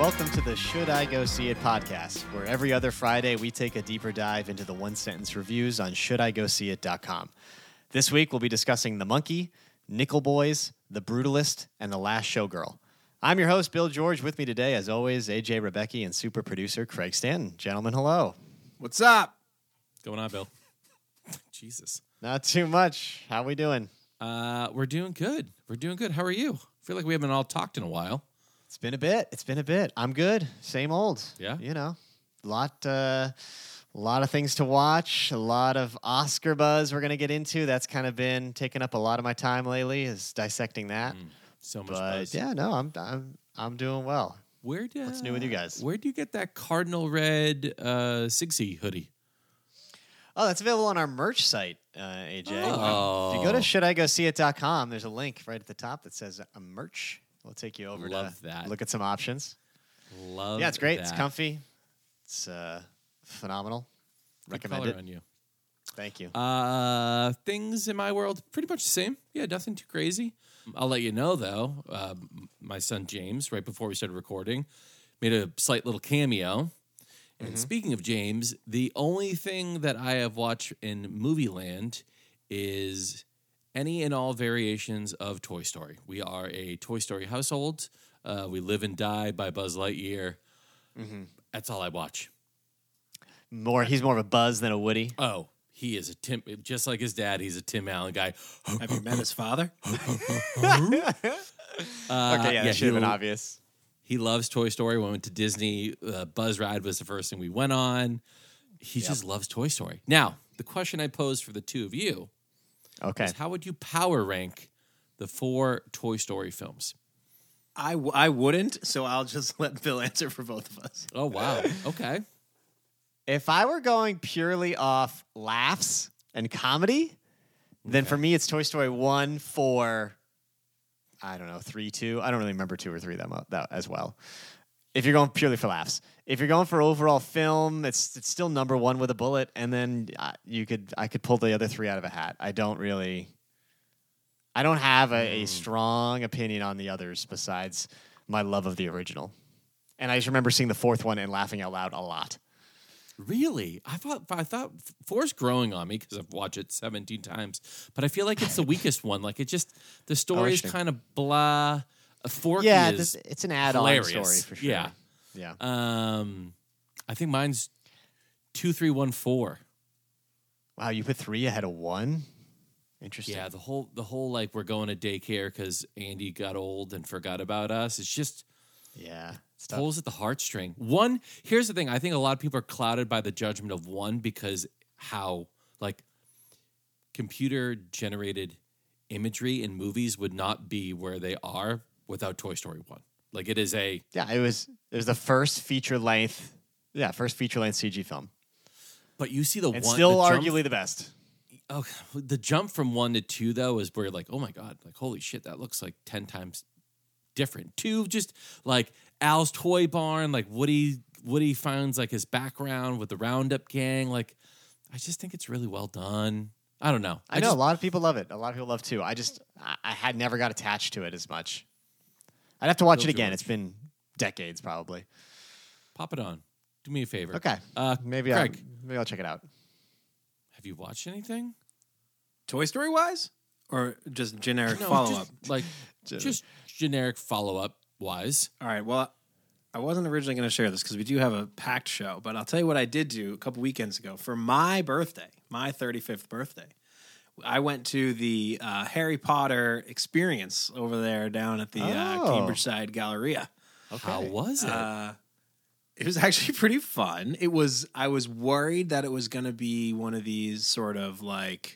Welcome to the Should I Go See It podcast, where every other Friday we take a deeper dive into the one-sentence reviews on ShouldIGoSeeIt.com. This week we'll be discussing The Monkey, Nickel Boys, The Brutalist, and The Last Showgirl. I'm your host, Bill George. With me today, as always, AJ Rebecki and super producer Craig Stanton. Gentlemen, hello. What's up? What's going on, Bill? Jesus. Not too much. How we doing? We're doing good. How are you? I feel like we haven't all talked in a while. It's been a bit. I'm good. Same old. Yeah. You know, a lot of things to watch. A lot of Oscar buzz we're going to get into. That's kind of been taking up a lot of my time lately, is dissecting that. So much But buzz. yeah, no, I'm doing well. What's new with you guys? Where'd you get that cardinal red Sigsy hoodie? Oh, that's available on our merch site, AJ. Oh. If you go to ShouldIGoSeeIt.com, there's a link right at the top that says a merch. We'll take you over Love to that. look at some options. Love Yeah, it's great. that. It's comfy. It's phenomenal. Good Recommend color it. on you. Thank you. Things in my world, pretty much the same. Yeah, nothing too crazy. I'll let you know, though, my son James, right before we started recording, made a slight little cameo. And speaking of James, the only thing that I have watched in Movie Land is any and all variations of Toy Story. We are a Toy Story household. We live and die by Buzz Lightyear. That's all I watch. He's more of a Buzz than a Woody. Oh, he is a Tim, just like his dad. He's a Tim Allen guy. Have you met his father? Okay, yeah, that should have been obvious. He loves Toy Story. We went to Disney. Buzz Ride was the first thing we went on. He just loves Toy Story. Now, the question I posed for the two of you Okay. is how would you power rank the 4 Toy Story films? I wouldn't, so I'll just let Bill answer for both of us. Oh, wow. Okay. If I were going purely off laughs and comedy, then for me it's Toy Story 1, 4, I don't know, 3, 2. I don't really remember 2 or 3 that as well. If you're going purely for laughs. If you're going for overall film, it's still number 1 with a bullet, and then I could pull the other 3 out of a hat. I don't have a strong opinion on the others besides my love of the original. And I just remember seeing the 4th one and laughing out loud a lot. Really? I thought 4's growing on me because I've watched it 17 times, but I feel like it's the weakest one. Like the story is kind of blah. Forky is it's an add-on hilarious. story for sure. Yeah. I think mine's 2, 3, 1, 4. Wow, you put 3 ahead of 1? Interesting. Yeah, the whole like we're going to daycare because Andy got old and forgot about us. It's just it's tough. pulls at the heartstring. 1, here's the thing. I think a lot of people are clouded by the judgment of 1 because how like computer generated imagery in movies would not be where they are without Toy Story 1. Like it is it was the first feature length CG film. But you see the and one still the jump, arguably the best. Oh, the jump from 1 to 2 though is where like, oh my god, like holy shit, that looks like 10 times different. 2 just like Al's Toy Barn, like Woody finds like his background with the Roundup gang. Like I just think it's really well done. I don't know. I know a lot of people love it. A lot of people love 2. I had never got attached to it as much. I'd have to watch it again. George. It's been decades probably. Pop it on. Do me a favor. Okay. Maybe Craig, I'll check it out. have you watched anything? Toy Story wise? Or just generic follow-up? Just generic follow-up wise. All right, well, I wasn't originally going to share this because we do have a packed show, but I'll tell you what I did do a couple weekends ago. For my birthday, my 35th birthday, I went to the Harry Potter experience over there down at the Cambridge-side Galleria. Okay. How was it? It was actually pretty fun. I was worried that it was going to be one of these sort of like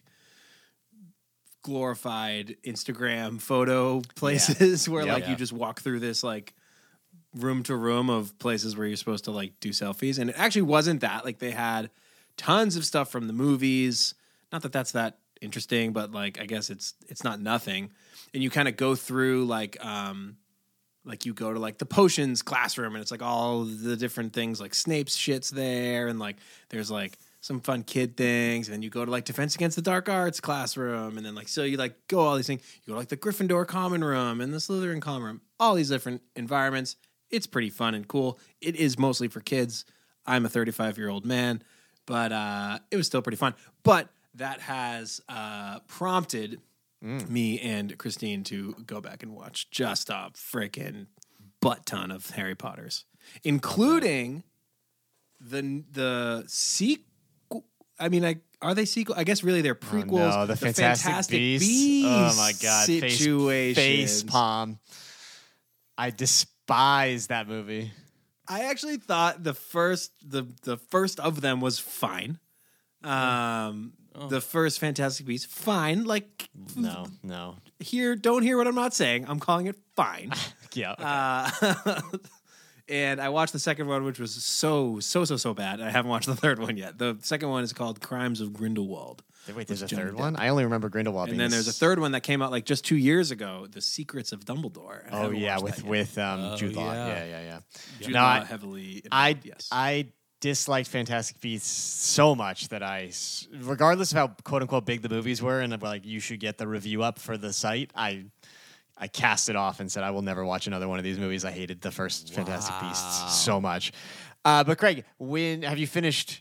glorified Instagram photo places where you just walk through this like room to room of places where you're supposed to like do selfies. And it actually wasn't that. Like they had tons of stuff from the movies. Not that that's that interesting, but like I guess it's not nothing. And you kind of go through like you go to like the potions classroom and it's like all the different things, like Snape's shit's there, and like there's like some fun kid things, and then you go to like Defense Against the Dark Arts classroom, and then like so you like go all these things. You go to like the Gryffindor common room and the Slytherin common room, all these different environments. it's pretty fun and cool. It is mostly for kids. I'm a 35-year-old man, but it was still pretty fun. But that has prompted me and Christine to go back and watch just a freaking butt ton of Harry Potters, including the sequel. I mean, are they sequel? I guess really they're prequels. Oh, no, the Fantastic Beasts. Oh my god, situation. Face palm. I despise that movie. I actually thought the first of them was fine. The first Fantastic Beasts, fine. Like no. Don't hear what I'm not saying. I'm calling it fine. Yeah. Okay. And I watched the second one, which was so bad. I haven't watched the third one yet. The second one is called Crimes of Grindelwald. Wait, there's a third one? I only remember Grindelwald. And then there's a third one that came out like just 2 years ago, The Secrets of Dumbledore. Oh yeah, with Jude Law. Yeah. Jude Law heavily involved, yes. I disliked Fantastic Beasts so much that regardless of how quote unquote big the movies were, and like you should get the review up for the site, I cast it off and said I will never watch another one of these movies. I hated the first Fantastic Beasts so much. But Craig, when you finish,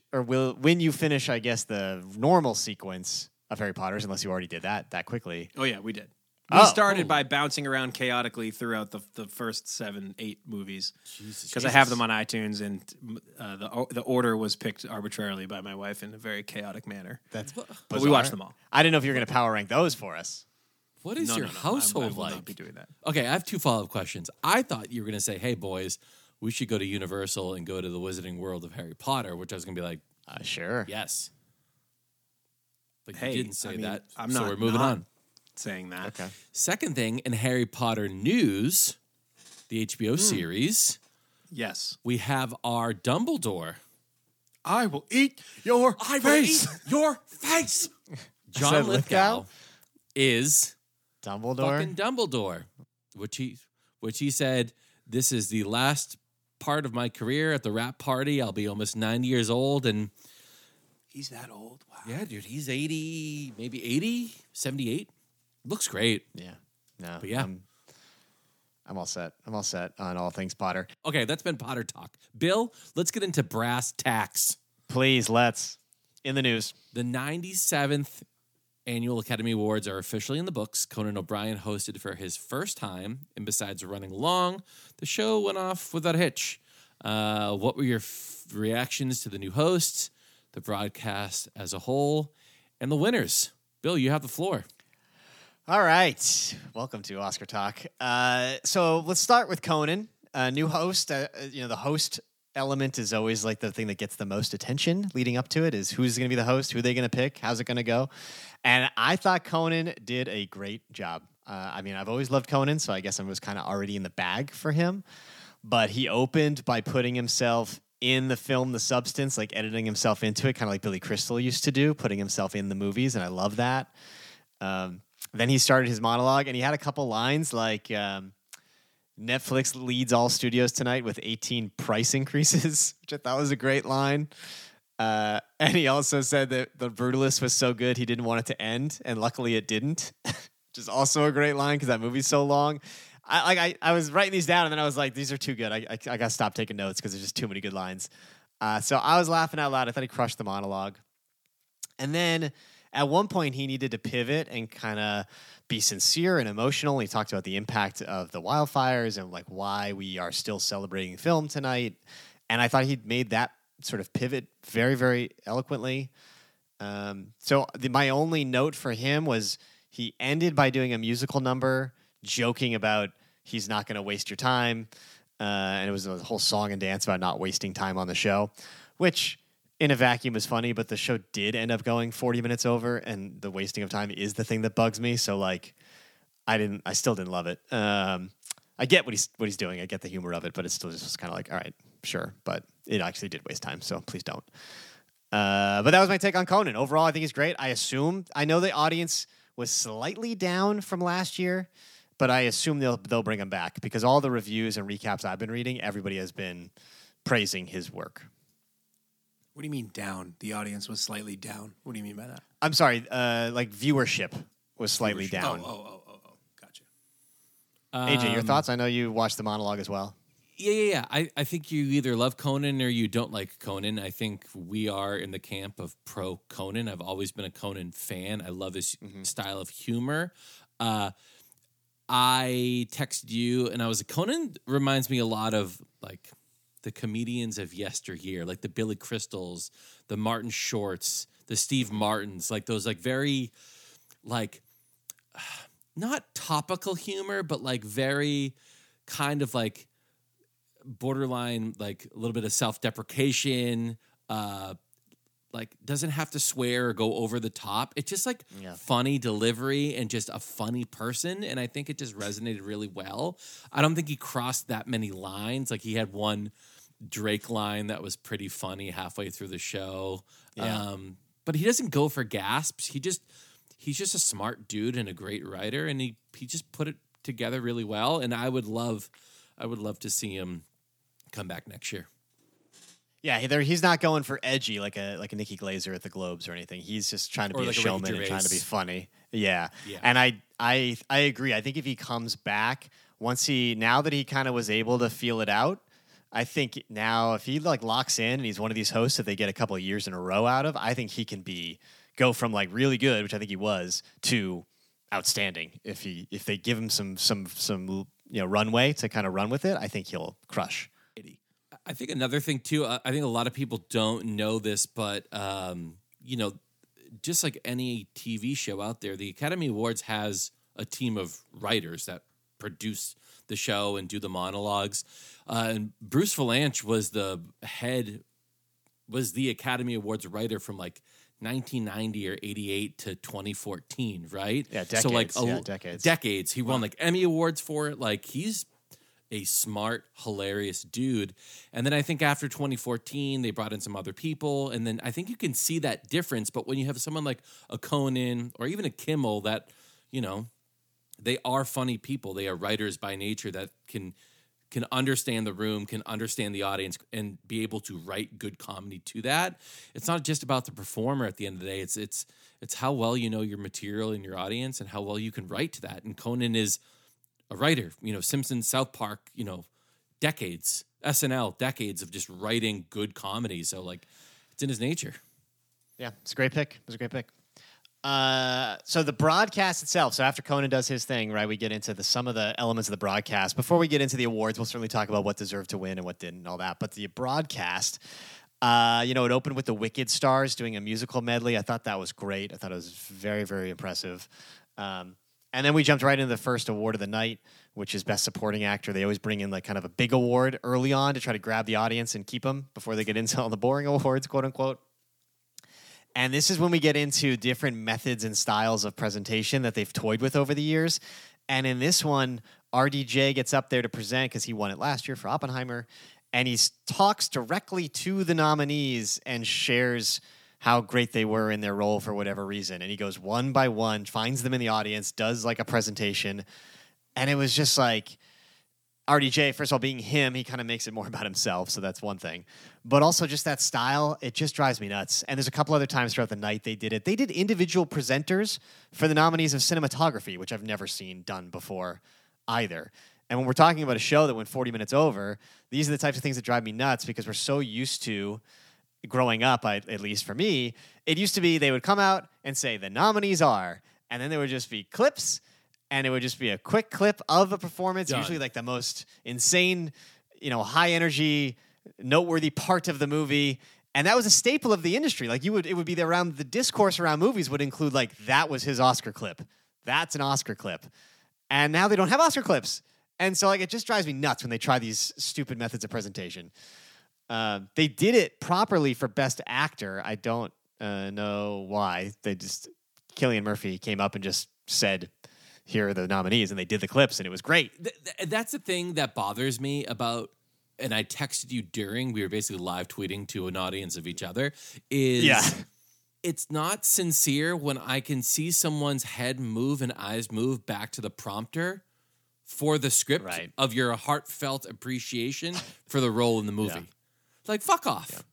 I guess, the normal sequence of Harry Potter's, unless you already did that quickly. Oh yeah, we did. We started by bouncing around chaotically throughout the first 7, 8 movies. Because I have them on iTunes, and the order was picked arbitrarily by my wife in a very chaotic manner. But we watched them all. I didn't know if you were going to power rank those for us. What is your household I will like? Not be doing that. Okay, I have 2 follow-up questions. I thought you were going to say, hey, boys, we should go to Universal and go to the Wizarding World of Harry Potter, which I was going to be like, sure. yes. But hey, you didn't say that, I'm so not we're moving on. Saying that. Okay. Second thing, in Harry Potter news, the HBO series, yes, we have our Dumbledore. I will eat your face. Your face. John Lithgow is Dumbledore. Fucking Dumbledore, which he said, this is the last part of my career at the rap party. I'll be almost 90 years old, and he's that old. Wow. Yeah, dude, he's 80, maybe 80, 78. Looks great. Yeah. No. But yeah. I'm all set. I'm all set on all things Potter. Okay, that's been Potter talk. Bill, let's get into brass tacks. Please, let's. In the news. The 97th Annual Academy Awards are officially in the books. Conan O'Brien hosted for his first time, and besides running long, the show went off without a hitch. What were your reactions to the new hosts, the broadcast as a whole, and the winners? Bill, you have the floor. All right. Welcome to Oscar Talk. So let's start with Conan, new host. The host element is always like the thing that gets the most attention leading up to it is who's going to be the host, who are they going to pick, how's it going to go? And I thought Conan did a great job. I've always loved Conan, so I guess I was kind of already in the bag for him. But he opened by putting himself in the film, The Substance, like editing himself into it, kind of like Billy Crystal used to do, putting himself in the movies, and I love that. Then he started his monologue, and he had a couple lines like Netflix leads all studios tonight with 18 price increases, which I thought was a great line. And he also said that The Brutalist was so good he didn't want it to end, and luckily it didn't, which is also a great line because that movie's so long. I was writing these down, and then I was like, these are too good. I got to stop taking notes because there's just too many good lines. So I was laughing out loud. I thought he crushed the monologue. And then at one point, he needed to pivot and kind of be sincere and emotional. He talked about the impact of the wildfires and like why we are still celebrating film tonight. And I thought he'd made that sort of pivot very, very eloquently. My only note for him was he ended by doing a musical number, joking about he's not going to waste your time. And it was a whole song and dance about not wasting time on the show, which in a vacuum is funny, but the show did end up going 40 minutes over, and the wasting of time is the thing that bugs me. So like, I still didn't love it. I get what he's doing. I get the humor of it, but it's still just kind of like, all right, sure. But it actually did waste time. So please don't. But that was my take on Conan. Overall, I think he's great. I know the audience was slightly down from last year, but I assume they'll bring him back because all the reviews and recaps I've been reading, everybody has been praising his work. What do you mean down? The audience was slightly down. What do you mean by that? I'm sorry, like viewership was slightly down. Oh, gotcha. AJ, your thoughts? I know you watched the monologue as well. Yeah. I think you either love Conan or you don't like Conan. I think we are in the camp of pro Conan. I've always been a Conan fan. I love his style of humor. I texted you and I was Conan reminds me a lot of like the comedians of yesteryear, like the Billy Crystals, the Martin Shorts, the Steve Martins, like those like very like not topical humor, but like very kind of like borderline, like a little bit of self-deprecation, like doesn't have to swear or go over the top. It's just like funny delivery and just a funny person. And I think it just resonated really well. I don't think he crossed that many lines. Like he had one Drake line that was pretty funny halfway through the show. Yeah. But he doesn't go for gasps. He's just a smart dude and a great writer. And he just put it together really well. And I would love to see him come back next year. Yeah, he's not going for edgy like a Nikki Glaser at the Globes or anything. He's just trying to be like a showman and trying to be funny. Yeah. And I agree. I think if he comes back now that he kind of was able to feel it out, I think now if he like locks in and he's one of these hosts that they get a couple of years in a row out of, I think he can go from like really good, which I think he was, to outstanding. If they give him some runway to kind of run with it, I think he'll crush. I think another thing too, I think a lot of people don't know this, but just like any TV show out there, the Academy Awards has a team of writers that produce the show and do the monologues. And Bruce Vilanch was the Academy Awards writer from like 1990 or 88 to 2014, right? Yeah, decades. So like decades. Decades. He won like Emmy Awards for it. Like he's a smart, hilarious dude. And then I think after 2014, they brought in some other people. And then I think you can see that difference. But when you have someone like a Conan or even a Kimmel that, they are funny people. They are writers by nature that can understand the room, can understand the audience, and be able to write good comedy to that. It's not just about the performer at the end of the day. It's how well you know your material and your audience and how well you can write to that. And Conan is a writer, Simpsons, South Park, decades, SNL, decades of just writing good comedy. So like it's in his nature. Yeah, it's a great pick. It was a great pick. So the broadcast itself. So after Conan does his thing, right, we get into some of the elements of the broadcast. Before we get into the awards, we'll certainly talk about what deserved to win and what didn't and all that. But the broadcast, it opened with the Wicked stars doing a musical medley. I thought that was great. I thought it was very, very impressive. And then we jumped right into the first award of the night, which is Best Supporting Actor. They always bring in like kind of a big award early on to try to grab the audience and keep them before they get into all the boring awards, quote unquote. And this is when we get into different methods and styles of presentation that they've toyed with over the years. And in this one, RDJ gets up there to present because he won it last year for Oppenheimer. And he talks directly to the nominees and shares how great they were in their role for whatever reason. And he goes one by one, finds them in the audience, does like a presentation. And it was just like RDJ, first of all, being him, he kind of makes it more about himself. So that's one thing. But also just that style, it just drives me nuts. And there's a couple other times throughout the night they did it. They did individual presenters for the nominees of cinematography, which I've never seen done before either. And when we're talking about a show that went 40 minutes over, these are the types of things that drive me nuts because we're so used to growing up, at least for me, it used to be they would come out and say the nominees are, and then there would just be clips, and it would just be a quick clip of a performance, usually like the most insane, high energy, noteworthy part of the movie. And that was a staple of the industry. Like it would be around the discourse around movies would include like that was his Oscar clip. That's an Oscar clip. And now they don't have Oscar clips. And so like it just drives me nuts when they try these stupid methods of presentation. They did it properly for Best Actor. I don't know why. Cillian Murphy came up and just said, here are the nominees, and they did the clips, and it was great. That's the thing that bothers me about, and I texted you during, we were basically live tweeting to an audience of each other, it's not sincere when I can see someone's head move and eyes move back to the prompter for the script of your heartfelt appreciation for the role in the movie. Yeah. Like, fuck off.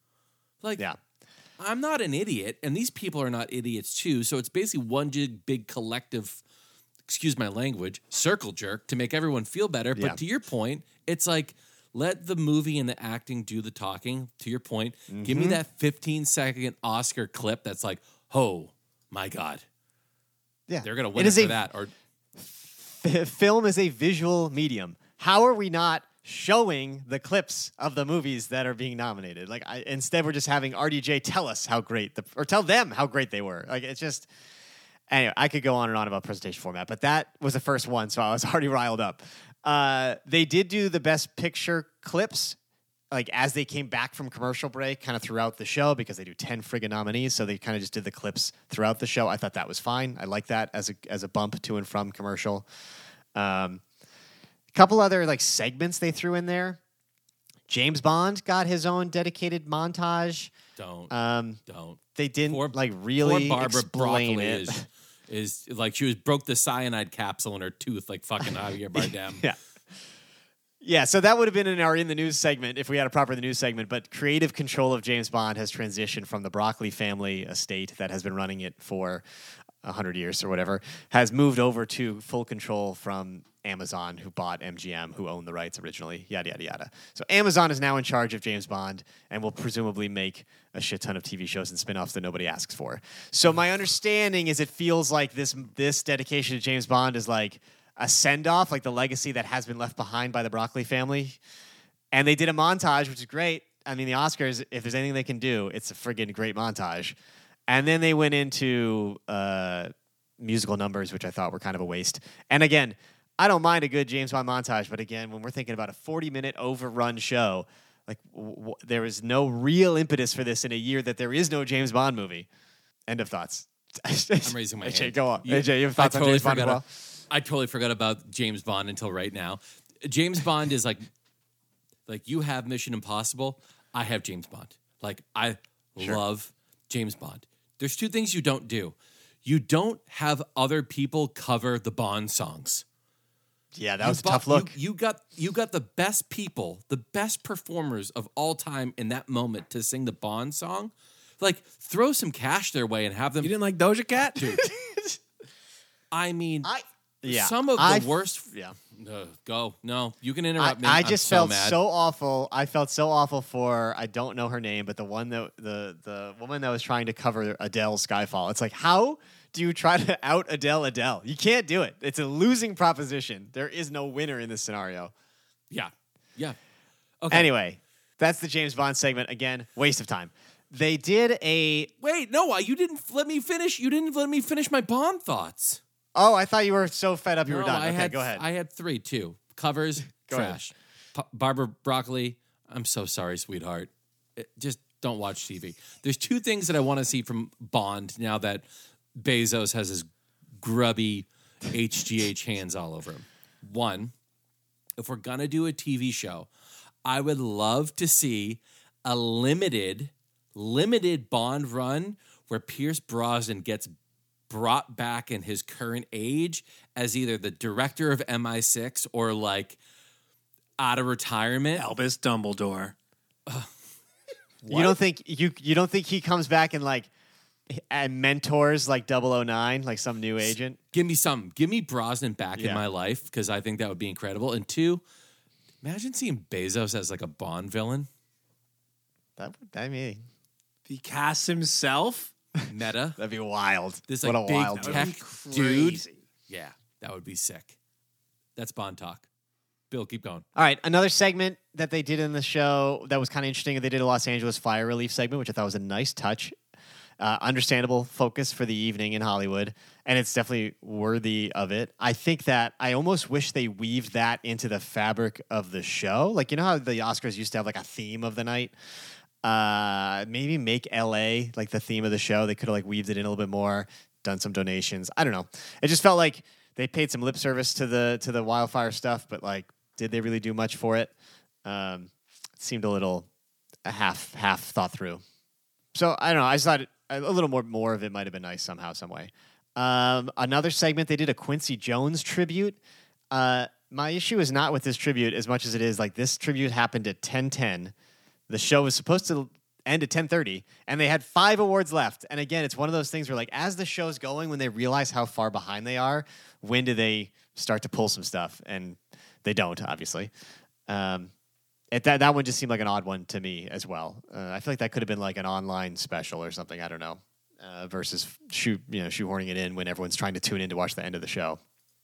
I'm not an idiot, and these people are not idiots too, so it's basically one big collective, excuse my language, circle jerk to make everyone feel better. Yeah. But to your point, it's like, Let the movie and the acting do the talking. To your point, give me that 15-second Oscar clip that's like, oh my God. Yeah. They're going to win it for that. Or film is a visual medium. How are we not showing the clips of the movies that are being nominated? Like, instead, we're just having RDJ tell us how great, or tell them how great they were. Like, it's just, anyway, I could go on and on about presentation format, but that was the first one, so I was already riled up. They did do the best picture clips, like as they came back from commercial break, kind of throughout the show, because they do 10 friggin' nominees, so they kind of just did the clips throughout the show. I thought that was fine. I like that as a bump to and from commercial. A couple other like segments they threw in there. James Bond got his own dedicated montage. Don't. They didn't really Barbara explain Broccoli it. is like she broke the cyanide capsule in her tooth, like fucking Javier Bardem. Yeah. Yeah, so that would have been in our In the News segment if we had a proper The News segment, but creative control of James Bond has transitioned from the Broccoli family estate that has been running it for 100 years or whatever, has moved over to full control from Amazon, who bought MGM, who owned the rights originally, yada, yada, yada. So Amazon is now in charge of James Bond and will presumably make a shit ton of TV shows and spinoffs that nobody asks for. So my understanding is it feels like this dedication to James Bond is like a send-off, like the legacy that has been left behind by the Broccoli family. And they did a montage, which is great. I mean, the Oscars, if there's anything they can do, it's a friggin' great montage. And then they went into musical numbers, which I thought were kind of a waste. And again, I don't mind a good James Bond montage, but again, when we're thinking about a 40-minute overrun show, like there is no real impetus for this in a year that there is no James Bond movie. End of thoughts. I'm raising my hand. AJ, go on. AJ, you have thoughts on James Bond as well? I totally forgot about James Bond until right now. James Bond is like you have Mission Impossible. I have James Bond. Like, I love James Bond. There's two things you don't do. You don't have other people cover the Bond songs. Yeah, that was a tough look. You got the best people, the best performers of all time in that moment to sing the Bond song. Like, throw some cash their way and have them. You didn't like Doja Cat? Dude. I mean, yeah, some of the worst. Yeah. Go. No, you can interrupt me. I just felt mad. so awful. I felt so awful for, I don't know her name, but the one that the woman that was trying to cover Adele's Skyfall. It's like, how do you try to out Adele? You can't do it. It's a losing proposition. There is no winner in this scenario. Yeah. Okay. Anyway, that's the James Bond segment. Again, waste of time. They did a... Wait, no, you didn't let me finish. You didn't let me finish my Bond thoughts. Oh, I thought you were so fed up you were done. Okay, go ahead. I had 3, too. Covers, trash. Barbara Broccoli, I'm so sorry, sweetheart. Just don't watch TV. There's 2 things that I want to see from Bond now that Bezos has his grubby HGH hands all over him. 1, if we're going to do a TV show, I would love to see a limited Bond run where Pierce Brosnan gets brought back in his current age as either the director of MI6 or like out of retirement. Albus Dumbledore. You don't think he comes back and mentors like 009, like some new agent? Give me Brosnan back in my life, because I think that would be incredible. And 2, imagine seeing Bezos as like a Bond villain. If he casts himself. Meta. That'd be wild. This what like a big wild tech dude. Yeah, that would be sick. That's Bond talk. Bill, keep going. All right, another segment that they did in the show that was kind of interesting. They did a Los Angeles fire relief segment, which I thought was a nice touch. Understandable focus for the evening in Hollywood, and it's definitely worthy of it. I think that I almost wish they weaved that into the fabric of the show. Like, you know how the Oscars used to have like a theme of the night? Maybe make LA like the theme of the show. They could have like weaved it in a little bit more, done some donations. I don't know. It just felt like they paid some lip service to the wildfire stuff, but like, did they really do much for it? It seemed a half thought through. So I don't know. I just thought a little more of it might have been nice somehow, some way. Another segment, they did a Quincy Jones tribute. My issue is not with this tribute as much as it is like this tribute happened at 10:10. The show was supposed to end at 10:30, and they had 5 awards left. And again, it's one of those things where, like, as the show's going, when they realize how far behind they are, when do they start to pull some stuff? And they don't, obviously. that one just seemed like an odd one to me as well. I feel like that could have been like an online special or something. I don't know. Versus shoehorning it in when everyone's trying to tune in to watch the end of the show.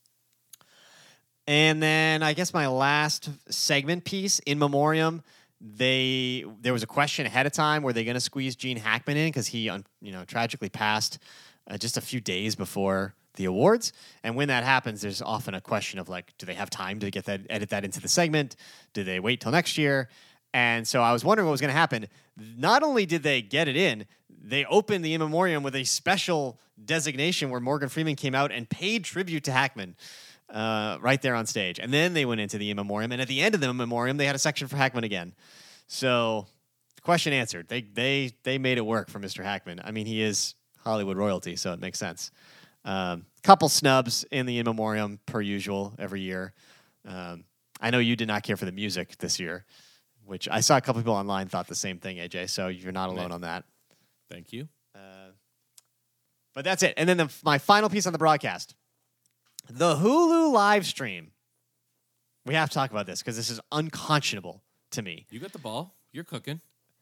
And then I guess my last segment piece, In Memoriam, there was a question ahead of time, were they going to squeeze Gene Hackman in because he tragically passed just a few days before the awards. And when that happens, there's often a question of like, do they have time to edit that into the segment? Do they wait till next year? And so I was wondering what was going to happen. Not only did they get it in, they opened the In Memoriam with a special designation where Morgan Freeman came out and paid tribute to Hackman right there on stage. And then they went into the In Memoriam. And at the end of the In Memoriam, they had a section for Hackman again. So question answered. They made it work for Mr. Hackman. I mean, he is Hollywood royalty, so it makes sense. Couple snubs in the In Memoriam per usual every year. I know you did not care for the music this year, which I saw a couple people online thought the same thing, AJ, so you're not alone on that. Thank you. But that's it. And then my final piece on the broadcast. The Hulu live stream. We have to talk about this because this is unconscionable to me. You got the ball. You're cooking.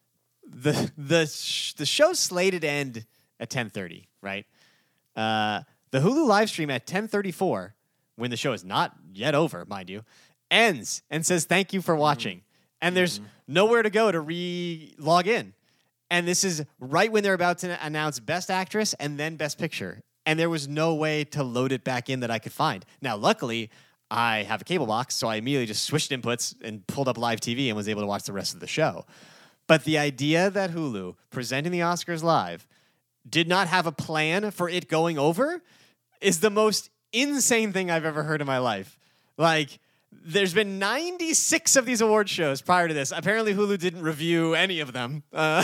The show's slated to end at 10:30, right? The Hulu live stream at 10:34, when the show is not yet over, mind you, ends and says thank you for watching. And there's nowhere to go to log in. And this is right when they're about to announce Best Actress and then Best Picture. And there was no way to load it back in that I could find. Now, luckily, I have a cable box, so I immediately just switched inputs and pulled up live TV and was able to watch the rest of the show. But the idea that Hulu, presenting the Oscars live, did not have a plan for it going over is the most insane thing I've ever heard in my life. Like, there's been 96 of these award shows prior to this. Apparently, Hulu didn't review any of them.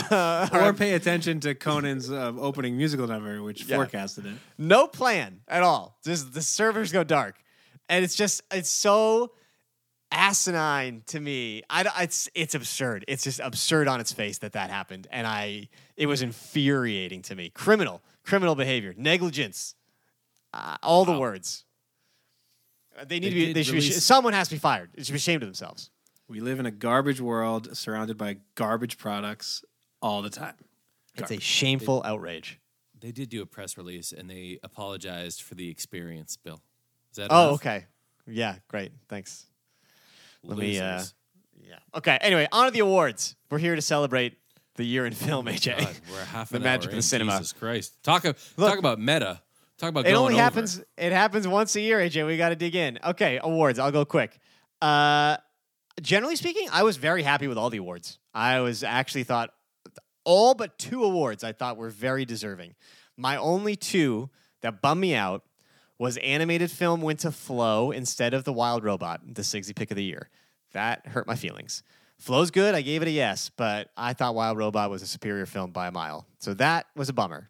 Or pay attention to Conan's opening musical number, which forecasted it. No plan at all. Just the servers go dark. And it's so asinine to me. It's absurd. It's just absurd on its face that happened. And it was infuriating to me. Criminal behavior, negligence, all the words. They need to be. Someone has to be fired. They should be ashamed of themselves. We live in a garbage world surrounded by garbage products all the time. It's a shameful outrage. They did do a press release and they apologized for the experience, Bill. Is that enough? Oh, okay. Yeah, great. Thanks. Let me. Yeah. Okay. Anyway, on to the awards. We're here to celebrate the year in film, AJ. God, we're half the an magic hour of the in. cinema. Jesus Christ! Talk about meta. Talk about it going only over. happens. It happens once a year, AJ. We got to dig in. Okay, awards. I'll go quick. Generally speaking, I was very happy with all the awards. I was actually thought all but 2 awards I thought were very deserving. My only 2 that bummed me out was animated film went to Flow instead of The Wild Robot, the Sigsy pick of the year. That hurt my feelings. Flow's good. I gave it a yes, but I thought Wild Robot was a superior film by a mile. So that was a bummer.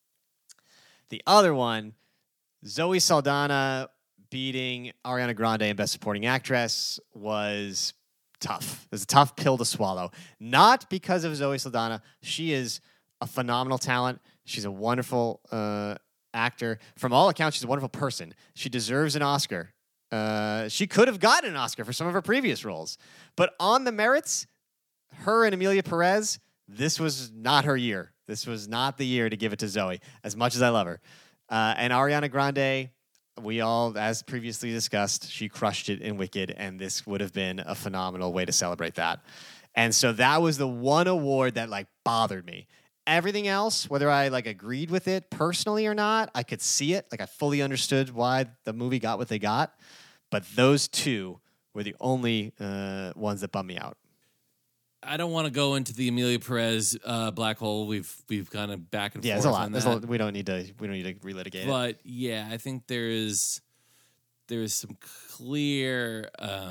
The other one, Zoe Saldana beating Ariana Grande in Best Supporting Actress was tough. It was a tough pill to swallow. Not because of Zoe Saldana. She is a phenomenal talent. She's a wonderful actor. From all accounts, she's a wonderful person. She deserves an Oscar. She could have gotten an Oscar for some of her previous roles. But on the merits, her and Emilia Perez, this was not her year. This was not the year to give it to Zoe, as much as I love her. And Ariana Grande, we all, as previously discussed, she crushed it in Wicked, and this would have been a phenomenal way to celebrate that. And so that was the one award that, bothered me. Everything else, whether I, agreed with it personally or not, I could see it. I fully understood why the movie got what they got. But those 2 were the only ones that bummed me out. I don't want to go into the Emilia Perez black hole. We've kind of back and forth. There's a lot. On that. We don't need to relitigate it. But yeah, I think there is some clear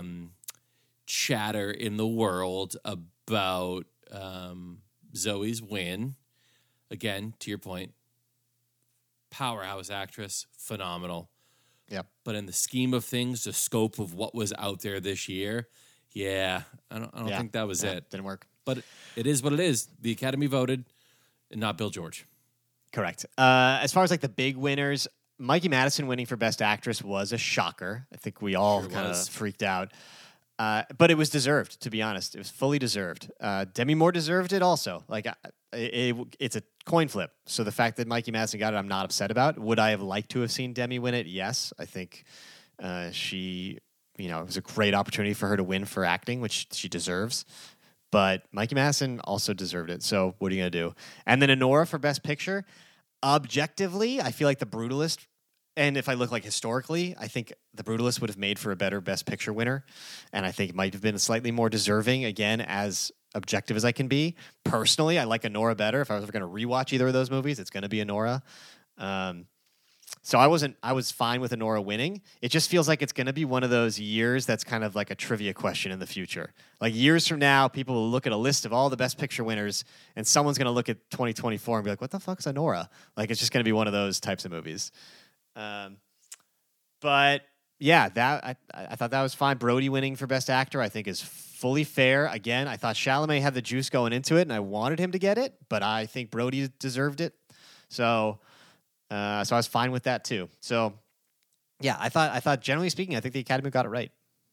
chatter in the world about Zoe's win. Again, to your point, powerhouse actress, phenomenal. Yep. But in the scheme of things, the scope of what was out there this year. Yeah, I don't think that was it. Didn't work. But it is what it is. The Academy voted, and not Bill George. Correct. As far as the big winners, Mikey Madison winning for Best Actress was a shocker. I think we all kind of freaked out. But it was deserved, to be honest. It was fully deserved. Demi Moore deserved it also. Like, it's a coin flip. So the fact that Mikey Madsen got it, I'm not upset about. Would I have liked to have seen Demi win it? Yes. I think she, it was a great opportunity for her to win for acting, which she deserves. But Mikey Madsen also deserved it. So what are you going to do? And then Anora for Best Picture. Objectively, I feel like The Brutalist, and if I look like historically, I think The Brutalist would have made for a better Best Picture winner. And I think it might have been slightly more deserving, again, as objective as I can be. Personally, I like Anora better. If I was ever going to rewatch either of those movies, it's going to be Anora. So I was fine with Anora winning. It just feels like it's going to be one of those years that's kind of like a trivia question in the future. Like years from now, people will look at a list of all the Best Picture winners, and someone's going to look at 2024 and be like, what the fuck is Anora? Like, it's just going to be one of those types of movies. But yeah, I thought that was fine. Brody winning for Best Actor, I think, is fully fair. Again, I thought Chalamet had the juice going into it, and I wanted him to get it, but I think Brody deserved it. So I was fine with that too. So yeah, I thought generally speaking, I think the Academy got it right.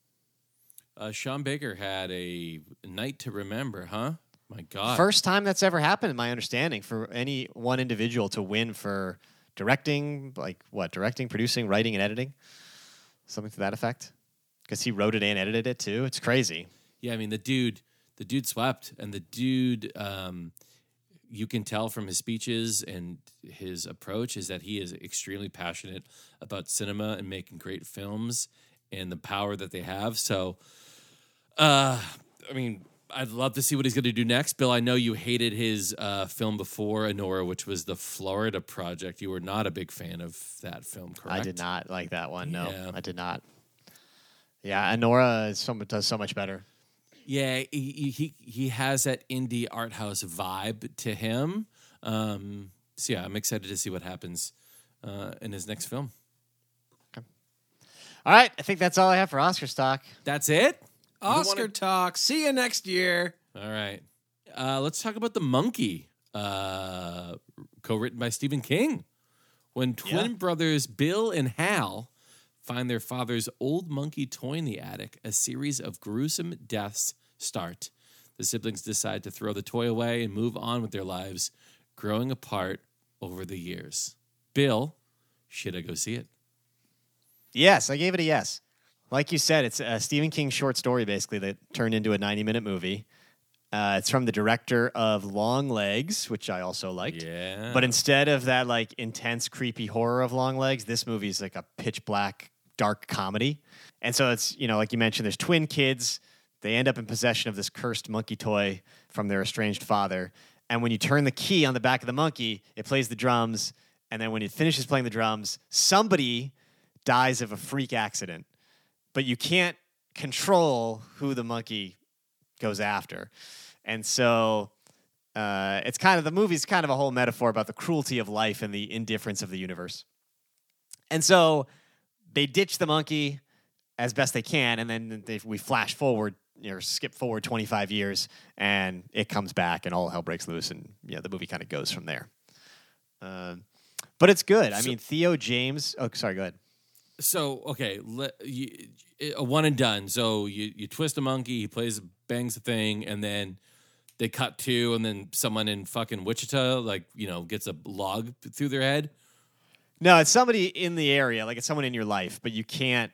Sean Baker had a night to remember, huh? My God. First time that's ever happened, in my understanding, for any one individual to win for directing, directing, producing, writing, and editing. Something to that effect. Because he wrote it and edited it too. It's crazy. Yeah, I mean, the dude swept, and the dude, you can tell from his speeches and his approach is that he is extremely passionate about cinema and making great films and the power that they have. So, I mean, I'd love to see what he's going to do next. Bill, I know you hated his film before Anora, which was the Florida Project. You were not a big fan of that film, correct? I did not like that one. No, Yeah. I did not. Yeah, Anora does so much better. Yeah, he has that indie art house vibe to him. So yeah, I'm excited to see what happens in his next film. Okay. All right, I think that's all I have for Oscar stock. That's it? Oscar talk. See you next year. All right. Let's talk about The Monkey, co-written by Stephen King. When twin brothers Bill and Hal find their father's old monkey toy in the attic, a series of gruesome deaths start. The siblings decide to throw the toy away and move on with their lives, growing apart over the years. Bill, should I go see it? Yes, I gave it a yes. Like you said, it's a Stephen King short story, basically, that turned into a 90-minute movie. It's from the director of Long Legs, which I also liked. Yeah. But instead of that like intense, creepy horror of Long Legs, this movie is like a pitch black, dark comedy. And so it's, like you mentioned, there's twin kids. They end up in possession of this cursed monkey toy from their estranged father. And when you turn the key on the back of the monkey, it plays the drums. And then when it finishes playing the drums, somebody dies of a freak accident. But you can't control who the monkey goes after. And so the movie's kind of a whole metaphor about the cruelty of life and the indifference of the universe. And so they ditch the monkey as best they can, and then we flash forward, or skip forward 25 years, and it comes back, and all hell breaks loose, and the movie kind of goes from there. But it's good. I mean, Theo James... Oh, sorry, go ahead. So, okay, a one and done. So you twist a monkey, he bangs the thing, and then they cut to, and then someone in fucking Wichita, gets a log through their head. No, it's somebody in the area, like it's someone in your life, but you can't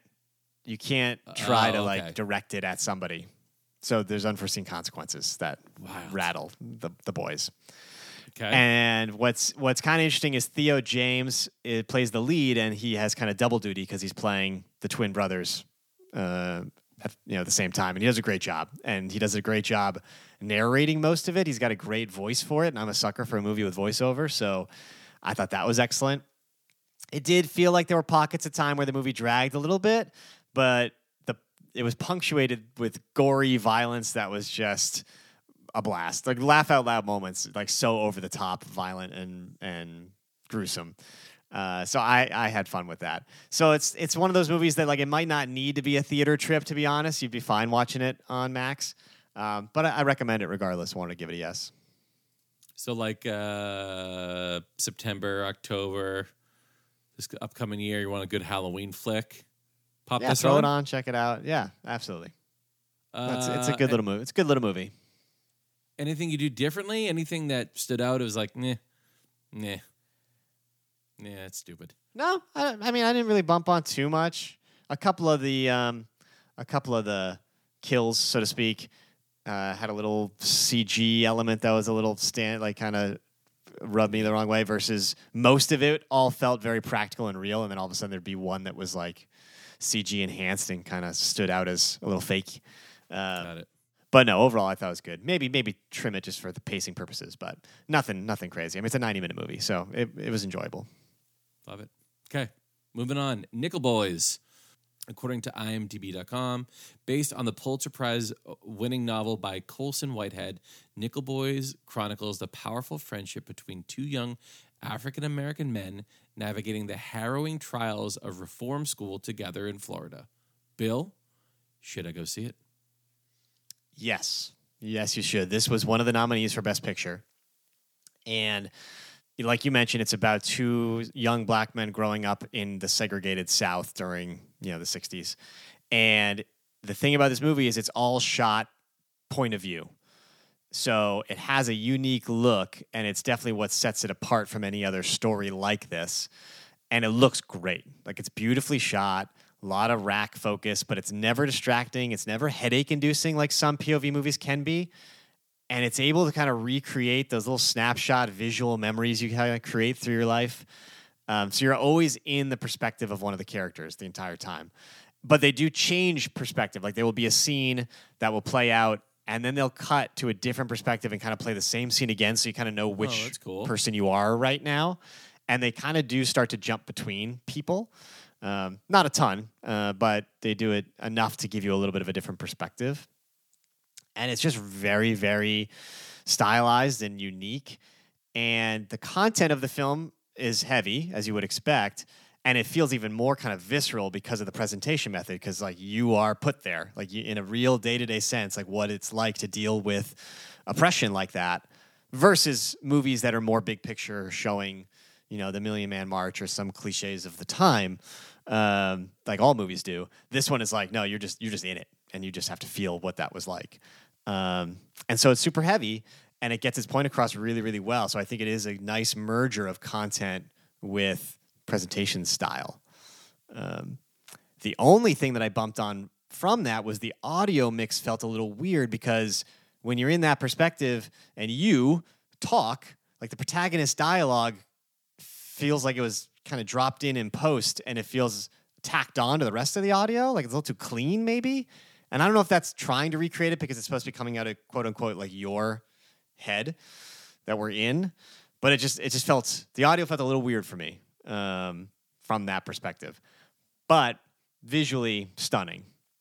try to direct it at somebody. So there's unforeseen consequences that rattle the boys. Okay. And what's kind of interesting is Theo James plays the lead, and he has kind of double duty because he's playing the twin brothers at the same time, and he does a great job. And he does a great job narrating most of it. He's got a great voice for it, and I'm a sucker for a movie with voiceover, so I thought that was excellent. It did feel like there were pockets of time where the movie dragged a little bit, but it was punctuated with gory violence that was just a blast. Like laugh out loud moments, like so over the top, violent and gruesome. So I had fun with that. So it's one of those movies that it might not need to be a theater trip, to be honest. You'd be fine watching it on Max. But I recommend it regardless. Wanted to give it a yes. So September, October, this upcoming year, you want a good Halloween flick? Pop this throw on? it on, check it out. Yeah, absolutely. It's a good little movie. It's a good little movie. Anything you do differently? Anything that stood out? It was like, nah, it's stupid. No, I mean I didn't really bump on too much. A couple of the kills, so to speak, had a little CG element that was a little kind of rubbed me the wrong way. Versus most of it all felt very practical and real, and then all of a sudden there'd be one that was like CG enhanced and kind of stood out as a little fake. Got it. But no, overall I thought it was good. Maybe trim it just for the pacing purposes, but nothing crazy. I mean, it's a 90-minute movie, so it was enjoyable. Love it. Okay, moving on. Nickel Boys. According to IMDb.com, based on the Pulitzer Prize winning novel by Colson Whitehead, Nickel Boys chronicles the powerful friendship between two young African-American men navigating the harrowing trials of reform school together in Florida. Bill, should I go see it? Yes, you should. This was one of the nominees for Best Picture. And like you mentioned, it's about two young black men growing up in the segregated South during, the 60s. And the thing about this movie is it's all shot point of view. So it has a unique look, and it's definitely what sets it apart from any other story like this. And it looks great. Like, it's beautifully shot, a lot of rack focus, but it's never distracting. It's never headache-inducing like some POV movies can be. And it's able to kind of recreate those little snapshot visual memories you kind of create through your life. So you're always in the perspective of one of the characters the entire time. But they do change perspective. Like, there will be a scene that will play out, and then they'll cut to a different perspective and kind of play the same scene again, so you kind of know which person you are right now. And they kind of do start to jump between people. Not a ton, but they do it enough to give you a little bit of a different perspective. And it's just very, very stylized and unique. And the content of the film is heavy, as you would expect. And it feels even more kind of visceral because of the presentation method. Because, like, you are put there, like, in a real day-to-day sense, like what it's like to deal with oppression like that. Versus movies that are more big picture, showing, the Million Man March or some cliches of the time, like all movies do. This one is like, no, you're just in it, and you just have to feel what that was like. And so it's super heavy, and it gets its point across really, really well. So I think it is a nice merger of content with presentation style. The only thing that I bumped on from that was the audio mix felt a little weird, because when you're in that perspective and you talk, like, the protagonist dialogue feels like it was kind of dropped in post, and it feels tacked on to the rest of the audio. Like, it's a little too clean, maybe. And I don't know if that's trying to recreate it because it's supposed to be coming out of, quote unquote, like, your head that we're in. But it just felt, the audio felt a little weird for me from that perspective. But visually stunning.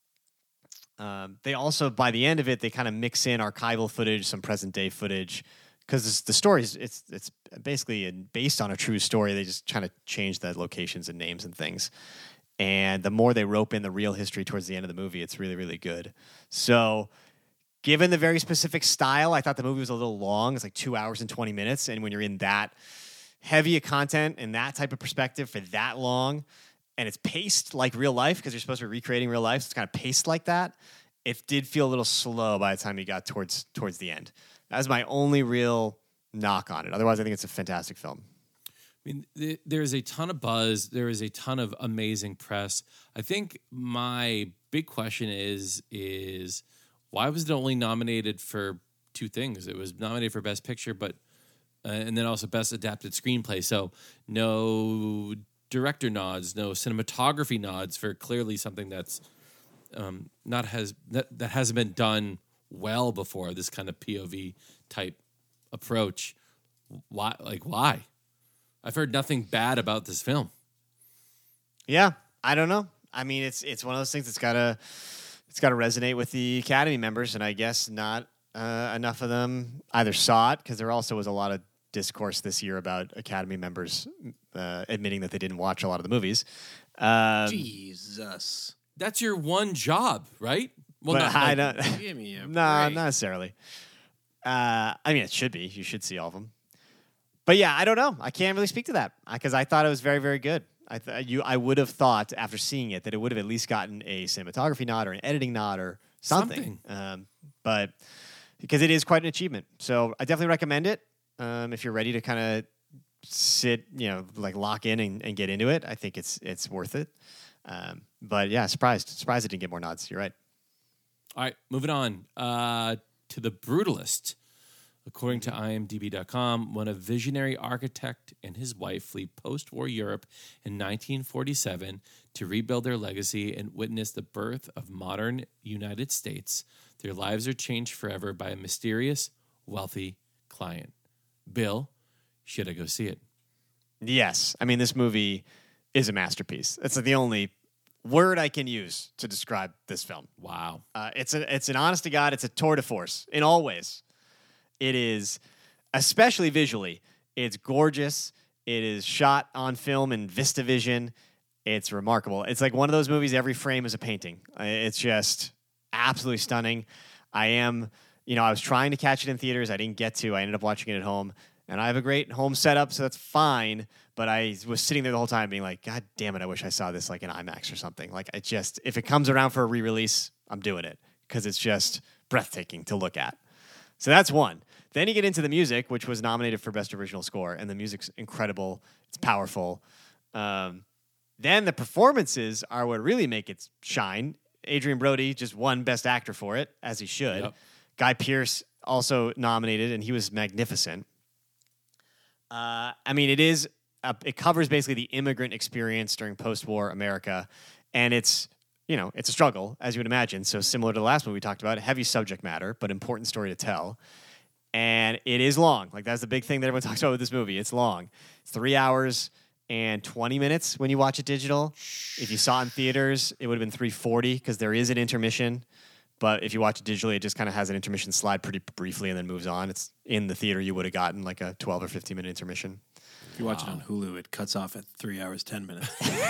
They also, by the end of it, they kind of mix in archival footage, some present day footage, because the story is it's basically based on a true story. They just kind of change the locations and names and things. And the more they rope in the real history towards the end of the movie, it's really, really good. So, given the very specific style, I thought the movie was a little long. It's like 2 hours and 20 minutes. And when you're in that heavy of content and that type of perspective for that long, and it's paced like real life, because you're supposed to be recreating real life, so it's kind of paced like that, it did feel a little slow by the time you got towards the end. That was my only real knock on it. Otherwise, I think it's a fantastic film. I mean, there's a ton of buzz. There is a ton of amazing press. I think my big question is why was it only nominated for two things? It was nominated for Best Picture, but and then also Best Adapted Screenplay. So no director nods, no cinematography nods for clearly something that's that hasn't been done well before. This kind of POV type approach. Why? I've heard nothing bad about this film. Yeah, I don't know. I mean, it's one of those things that's gotta resonate with the Academy members, and I guess not enough of them either saw it, because there also was a lot of discourse this year about Academy members admitting that they didn't watch a lot of the movies. Jesus, that's your one job, right? Well, give me a break. Not necessarily. I mean, it should be. You should see all of them. But yeah, I don't know. I can't really speak to that because I thought it was very, very good. I would have thought after seeing it that it would have at least gotten a cinematography nod or an editing nod or something. But because it is quite an achievement. So I definitely recommend it. If you're ready to kind of sit, like lock in and get into it, I think it's worth it. But yeah, surprised it didn't get more nods. You're right. All right, moving on to The Brutalist. According to IMDb.com, when a visionary architect and his wife flee post-war Europe in 1947 to rebuild their legacy and witness the birth of modern United States, their lives are changed forever by a mysterious, wealthy client. Bill, should I go see it? Yes. I mean, this movie is a masterpiece. That's the only word I can use to describe this film. Wow. It's an honest to God, it's a tour de force in all ways. It is, especially visually, it's gorgeous. It is shot on film in VistaVision. It's remarkable. It's like one of those movies, every frame is a painting. It's just absolutely stunning. I was trying to catch it in theaters. I didn't get to. I ended up watching it at home. And I have a great home setup, so that's fine. But I was sitting there the whole time being like, God damn it, I wish I saw this like in IMAX or something. Like, if it comes around for a re-release, I'm doing it. Because it's just breathtaking to look at. So that's one. Then you get into the music, which was nominated for Best Original Score, and the music's incredible. It's powerful. Then the performances are what really make it shine. Adrian Brody just won Best Actor for it, as he should. Yep. Guy Pearce also nominated, and he was magnificent. It covers basically the immigrant experience during post-war America, and it's a struggle, as you would imagine. So similar to the last one we talked about, heavy subject matter, but important story to tell. And it is long. Like, that's the big thing that everyone talks about with this movie. It's long. It's 3 hours and 20 minutes when you watch it digital. If you saw it in theaters, it would have been 3:40 because there is an intermission. But if you watch it digitally, it just kind of has an intermission slide pretty briefly and then moves on. It's in the theater, you would have gotten like a 12 or 15-minute intermission. If you watch it on Hulu, it cuts off at 3 hours, 10 minutes.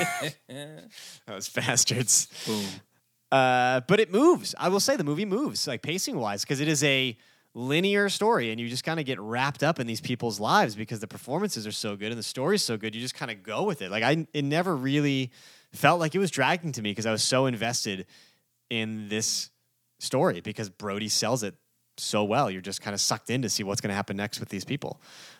Those bastards. Boom. But it moves. I will say the movie moves, like pacing-wise, because it is a linear story, and you just kind of get wrapped up in these people's lives because the performances are so good and the story's so good. You just kind of go with it. Like, it never really felt like it was dragging to me because I was so invested in this story because Brody sells it so well. You're just kind of sucked in to see what's going to happen next with these people.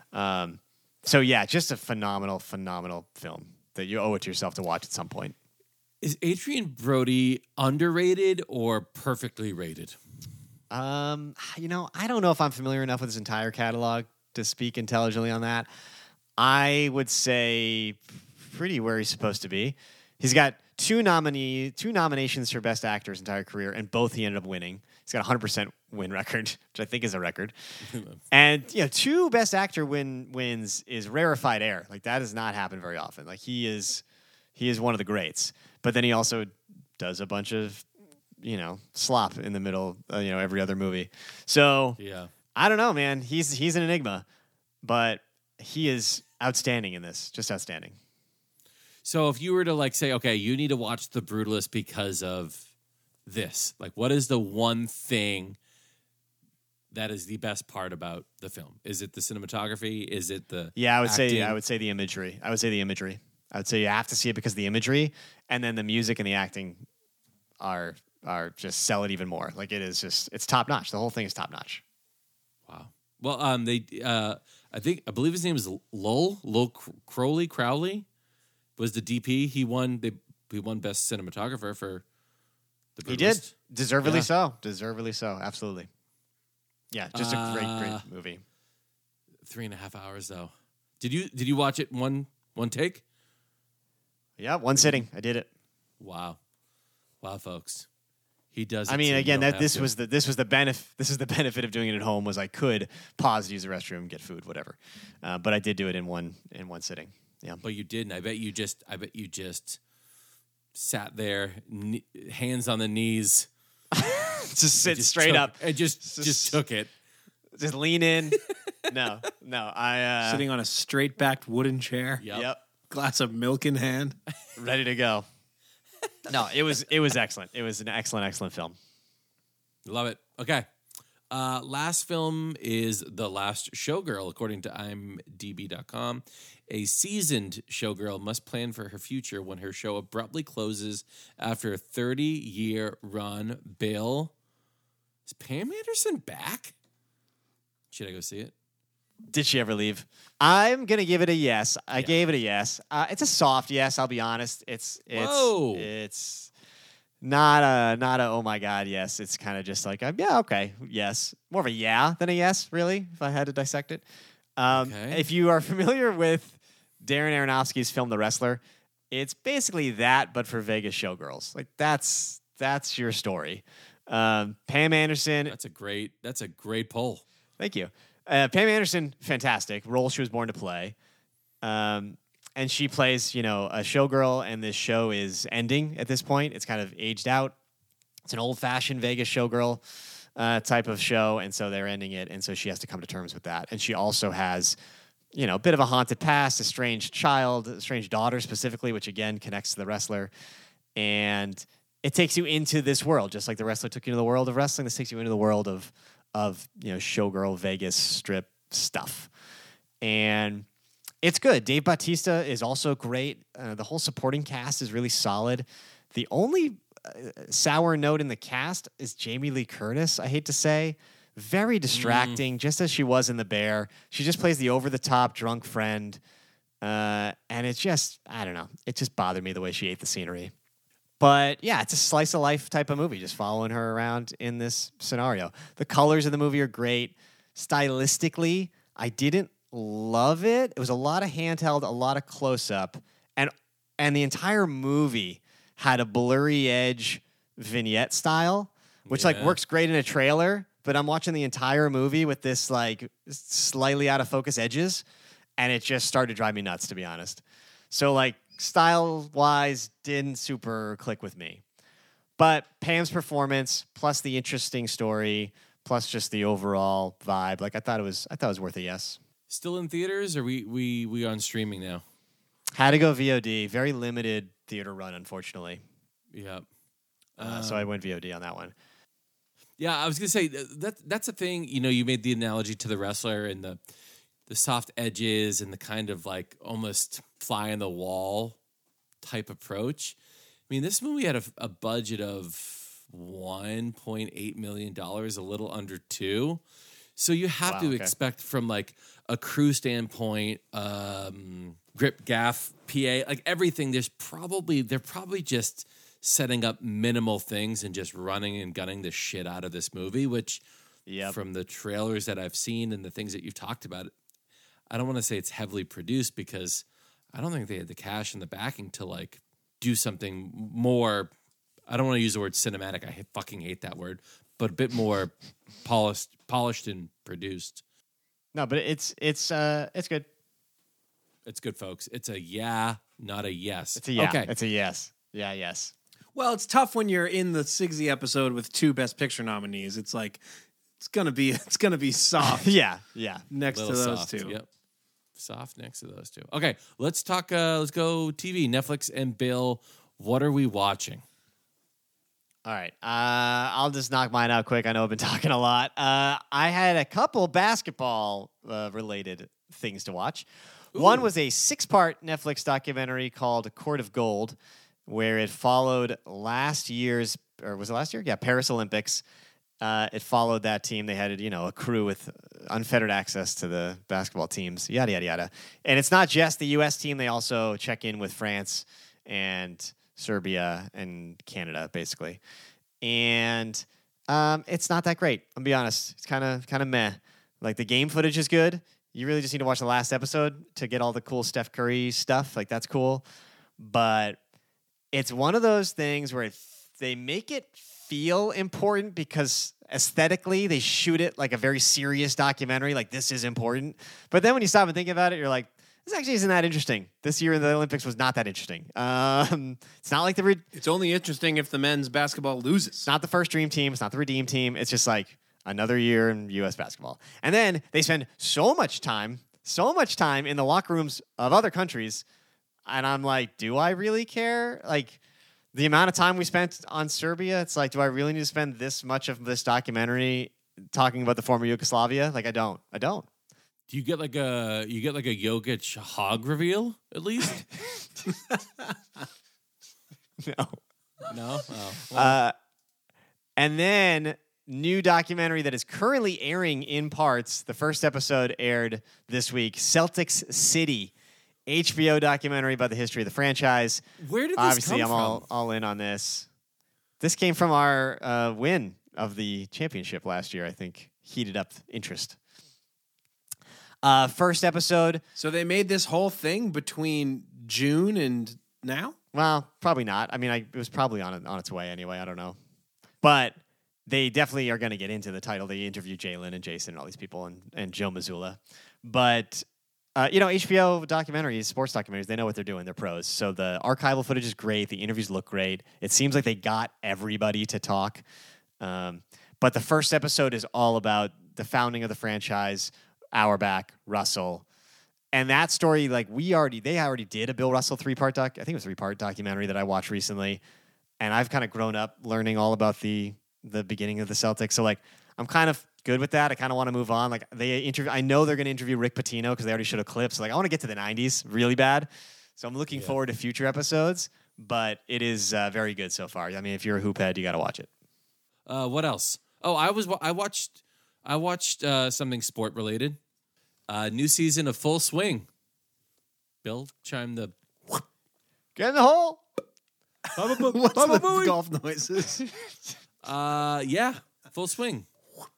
So yeah, just a phenomenal, phenomenal film that you owe it to yourself to watch at some point. Is Adrian Brody underrated or perfectly rated? I don't know if I'm familiar enough with his entire catalog to speak intelligently on that. I would say pretty where he's supposed to be. He's got two nominations for Best Actor his entire career, and both he ended up winning. He's got a 100% win record, which I think is a record. And 2 Best Actor wins is rarefied air. Like, that does not happen very often. Like, he is one of the greats. But then he also does a bunch of slop in the middle, every other movie. So yeah, I don't know, man. He's an enigma, but he is outstanding in this. Just outstanding. So if you were to say, okay, you need to watch The Brutalist because of this, what is the one thing that is the best part about the film? Is it the cinematography? Is it the I would acting? say the imagery. I would say you have to see it because of the imagery, and then the music and the acting are just sell it even more. Like, it's top notch. The whole thing is top notch. Wow. Well, I believe his name is Lowell Crowley was the DP. He won Best Cinematographer for The Brutalist. He did. Deservedly so. Absolutely. Yeah, just a great movie. 3.5 hours though. Did you watch it one take? Yeah, one sitting. I did it. Wow, folks. He does. I mean, again, this was the benefit of doing it at home was I could pause, use the restroom, get food, whatever. But I did do it in one sitting. Yeah. But you didn't. I bet you just sat there, hands on the knees, just sit straight up and just took it. Just lean in. No. I sitting on a straight backed wooden chair. Yep. Glass of milk in hand, ready to go. No, it was excellent. It was an excellent film. Love it. Okay. Last film is The Last Showgirl, according to IMDb.com. A seasoned showgirl must plan for her future when her show abruptly closes after a 30-year run. Bill, Is Pam Anderson back? Should I go see it? Did she ever leave? I'm gonna give it a yes. I gave it a yes. It's a soft yes. I'll be honest. It's not a oh my god yes. It's kind of just like yeah, okay, yes. More of a yeah than a yes, really. If I had to dissect it. If you are familiar with Darren Aronofsky's film The Wrestler, it's basically that, but for Vegas showgirls. Like that's your story. Pam Anderson. That's a great poll. Thank you. Pam Anderson, fantastic role she was born to play, and she plays a showgirl, and this show is ending at this point. It's kind of aged out. It's an old-fashioned Vegas showgirl type of show, and so they're ending it, and so she has to come to terms with that. And she also has a bit of a haunted past, a strange child, a strange daughter specifically, which again connects to The Wrestler, and it takes you into this world, just like The Wrestler took you into the world of wrestling. This takes you into the world of showgirl Vegas strip stuff. And it's good. Dave Bautista is also great. The whole supporting cast is really solid. The only sour note in the cast is Jamie Lee Curtis, I hate to say. Very distracting, just as she was in The Bear. She just plays the over-the-top drunk friend. And it's just, I don't know. It just bothered me the way she ate the scenery. But yeah, it's a slice of life type of movie, just following her around in this scenario. The colors of the movie are great. Stylistically, I didn't love it. It was a lot of handheld, a lot of close up, and the entire movie had a blurry edge vignette style, which works great in a trailer. But I'm watching the entire movie with this slightly out of focus edges, and it just started to drive me nuts, to be honest. So style-wise, didn't super click with me. But Pam's performance, plus the interesting story, plus just the overall vibe, I thought it was worth a yes. Still in theaters, or we on streaming now? Had to go VOD. Very limited theater run, unfortunately. Yeah. So I went VOD on that one. Yeah, I was gonna say that's a thing. You made the analogy to The Wrestler and the soft edges and the kind of almost fly on the wall type approach. I mean, this movie had a budget of $1.8 million, a little under $2 million. So you have to expect from a crew standpoint, grip, gaff, PA, everything. They're probably just setting up minimal things and just running and gunning the shit out of this movie, which from the trailers that I've seen and the things that you've talked about, I don't want to say it's heavily produced because I don't think they had the cash and the backing to do something more. I don't want to use the word cinematic. I fucking hate that word, but a bit more polished and produced. No, but it's good. It's good, folks. It's a yeah, not a yes. It's a yeah. Okay. It's a yes. Yeah, yes. Well, it's tough when you're in the Sigsy episode with 2 Best Picture nominees. It's it's gonna be soft. yeah. Next to those soft. 2. Yep. Soft next to those 2. Okay, let's talk. Let's go TV. Netflix and Bill. What are we watching? All right. I'll just knock mine out quick. I know I've been talking a lot. I had a couple basketball related things to watch. Ooh. One was a 6-part Netflix documentary called Court of Gold, where it followed last year's, or was it last year? Yeah, Paris Olympics. It followed that team. They had, a crew with unfettered access to the basketball teams, yada, yada, yada. And it's not just the U.S. team. They also check in with France and Serbia and Canada, basically. And it's not that great. I'll be honest. It's kind of meh. The game footage is good. You really just need to watch the last episode to get all the cool Steph Curry stuff. That's cool. But it's one of those things where they make it feel important because aesthetically they shoot it like a very serious documentary. This is important. But then when you stop and think about it, you're like, this actually isn't that interesting. This year in the Olympics was not that interesting. It's not like it's only interesting if the men's basketball loses. It's not the first dream team. It's not the redeem team. It's just another year in U.S. basketball. And then they spend so much time in the locker rooms of other countries. And I'm like, do I really care? The amount of time we spent on Serbia, it's do I really need to spend this much of this documentary talking about the former Yugoslavia? I don't. Do you get a Jokic hog reveal at least? No. No. Oh, well. And then new documentary that is currently airing in parts. The first episode aired this week. Celtics City, HBO documentary about the history of the franchise. Where did this Obviously, come I'm from? all in on this. This came from our win of the championship last year, I think. Heated up interest. First episode. So they made this whole thing between June and now? Well, probably not. I mean, it was probably on its way anyway. I don't know. But they definitely are going to get into the title. They interview Jalen and Jason and all these people and Joe Mazzulla. But, HBO documentaries, sports documentaries, they know what they're doing. They're pros. So the archival footage is great. The interviews look great. It seems like they got everybody to talk. But the first episode is all about the founding of the franchise, Auerbach, Russell. And that story, like they already did a Bill Russell 3-part I think it was a 3-part documentary that I watched recently. And I've kind of grown up learning all about the beginning of the Celtics. So like, I'm kind of good with that. I kind of want to move on. Like I know they're going to interview Rick Pitino because they already showed a clip. So like, I want to get to the 90s really bad. So I'm looking forward to future episodes, but it is very good so far. I mean, if you're a hoop head, you got to watch it. What else? Oh, I watched something sport related. New season of Full Swing. Bill, chime the. Get in the hole. What's the golf noises? Yeah, Full Swing.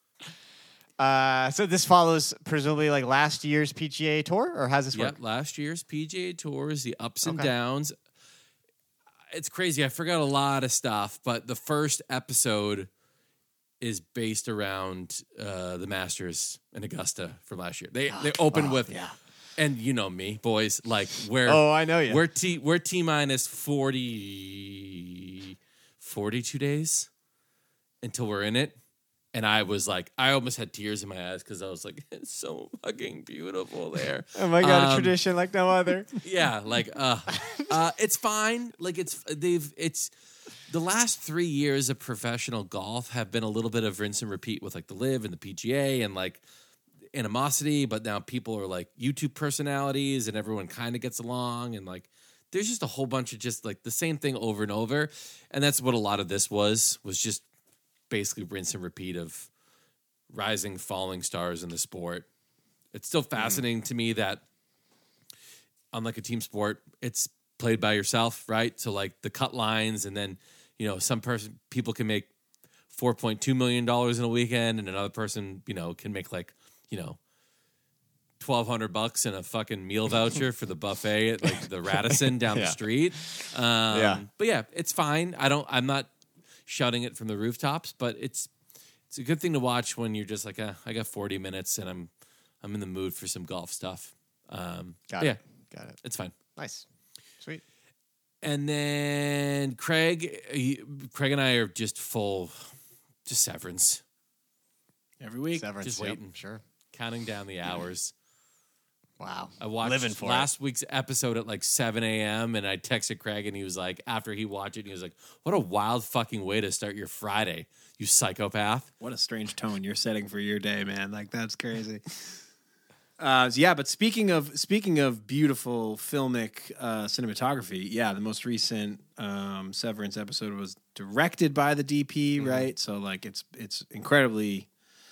So this follows presumably like last year's PGA Tour, or how's this work? Yeah, last year's PGA Tours, the ups and downs. It's crazy. I forgot a lot of stuff, but the first episode is based around the Masters in Augusta from last year. They open with, and you know me, boys, like I know you. We're T minus 42 days until we're in it. And I was like, I almost had tears in my eyes because I was like, it's so fucking beautiful there. Oh my God, a tradition like no other. Yeah, like it's fine. Like it's the last 3 years of professional golf have been a little bit of rinse and repeat with like the LIV and the PGA and like animosity, but now people are like YouTube personalities and everyone kind of gets along and like there's just a whole bunch of just like the same thing over and over. And that's what a lot of this was just basically rinse and repeat of rising, falling stars in the sport. It's still fascinating to me that unlike a team sport, it's played by yourself, right? So like the cut lines and then, people can make $4.2 million in a weekend and another person, can make like, $1,200 in a fucking meal voucher for the buffet at like the Radisson down the street. But yeah, it's fine. I'm not shouting it from the rooftops, but it's a good thing to watch when you're just like, I got 40 minutes and I'm in the mood for some golf stuff. Got it. It's fine. Nice. Sweet. And then Craig and I are just Severance. Every week. Severance, just waiting. Sure. Counting down the hours. Wow. I watched Living for last week's episode at like 7 a.m. and I texted Craig and he was like, after he watched it, he was like, what a wild fucking way to start your Friday, you psychopath. What a strange tone you're setting for your day, man. Like, that's crazy. But speaking of beautiful filmic cinematography, the most recent Severance episode was directed by the DP, right? So like it's incredibly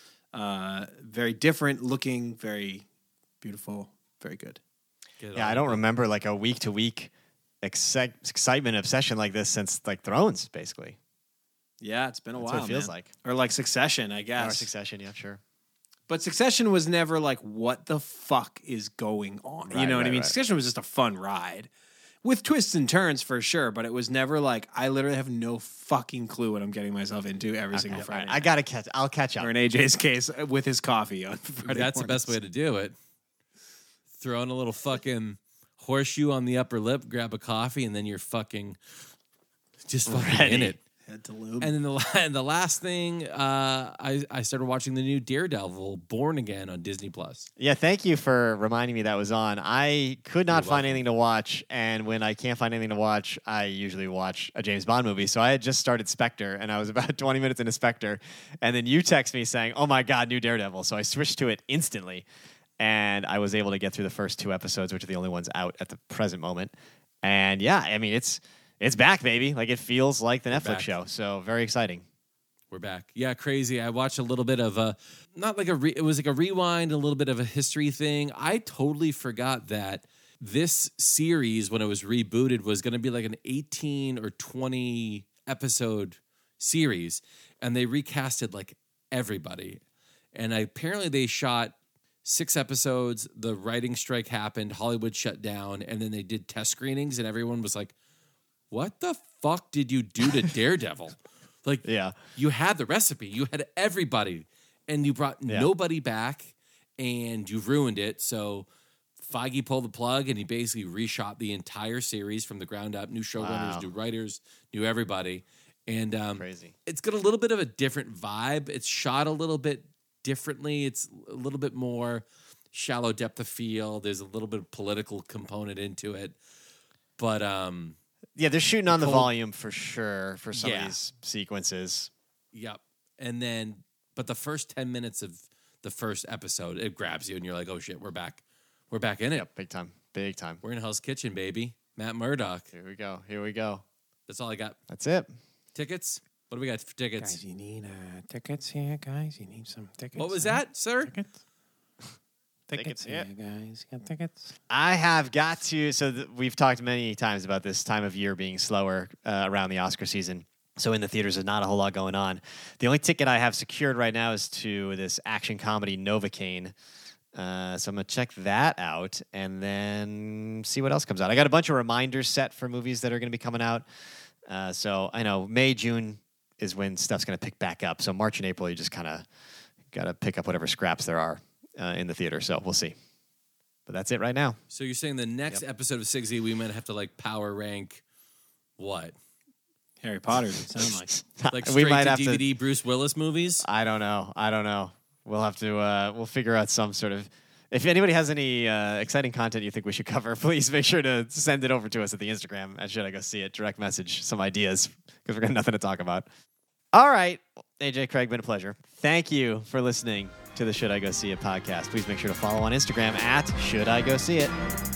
very different looking, very beautiful, very good. I don't remember like a week to week excitement obsession like this since like Thrones, basically. Yeah, it's been a That's while. what it feels man. like. Or like Succession, I Or guess. Succession, yeah, sure. But Succession was never like, what the fuck is going on? You know what I mean? Right. Succession was just a fun ride with twists and turns for sure, but it was never like, I literally have no fucking clue what I'm getting myself into every single Friday. I gotta I'll catch up. Or in AJ's case, with his coffee on Friday That's the best way to do it. Throw in a little fucking horseshoe on the upper lip, grab a coffee, and then you're fucking just fucking Ready. in it. Head to lube. And then the last thing, I started watching the new Daredevil, Born Again on Disney Plus. Yeah, thank you for reminding me that was on. I could not find anything to watch, and when I can't find anything to watch, I usually watch a James Bond movie. So I had just started Spectre, and I was about 20 minutes into Spectre, and then you text me saying, "Oh my God, new Daredevil!" So I switched to it instantly, and I was able to get through the first 2 episodes, which are the only ones out at the present moment. And yeah, I mean it's back, baby. Like it feels like the Netflix back. show. So very exciting. We're back. Yeah, crazy. I watched a little bit of it was like a rewind, a little bit of a history thing. I totally forgot that this series, when it was rebooted, was going to be like an 18 or 20 episode series, and they recasted like everybody. And apparently they shot 6 episodes. The writing strike happened. Hollywood shut down, and then they did test screenings, and everyone was like, "What the fuck did you do to Daredevil?" Like, Yeah. you had the recipe, you had everybody, and you brought nobody back, and you ruined it. So Feige pulled the plug, and he basically reshot the entire series from the ground up. New showrunners, new writers, new everybody. And Crazy. It's got a little bit of a different vibe. It's shot a little bit differently. It's a little bit more shallow depth of field. There's a little bit of political component into it. But yeah, they're shooting on the volume for sure for some of Yeah. these sequences. Yep. And then, but the first 10 minutes of the first episode, it grabs you and you're like, oh shit, we're back. We're back in it. Yep, big time. Big time. We're in Hell's Kitchen, baby. Matt Murdock. Here we go. Here we go. That's all I got. That's it. Tickets? What do we got for tickets? Guys, you need tickets here, guys. You need some tickets. What was that, sir? Tickets. Tickets here, guys. You got tickets? I have got to. So we've talked many times about this time of year being slower around the Oscar season. So in the theaters, there's not a whole lot going on. The only ticket I have secured right now is to this action comedy Novocaine. So I'm going to check that out and then see what else comes out. I got a bunch of reminders set for movies that are going to be coming out. So I know May, June is when stuff's going to pick back up. So March and April, you just kind of got to pick up whatever scraps there are in the theater. So we'll see. But that's it right now. So you're saying the next episode of Sigsy, we might have to like power rank what? Harry Potter, does it sound like. Like We straight might to have to- DVD Bruce Willis movies? I don't know. We'll have to. We'll figure out some sort of. If anybody has any exciting content you think we should cover, please make sure to send it over to us at the Instagram at Should I Go See It. Direct message some ideas because we've got nothing to talk about. All right, AJ Craig, been a pleasure. Thank you for listening to the Should I Go See It podcast. Please make sure to follow on Instagram at Should I Go See It.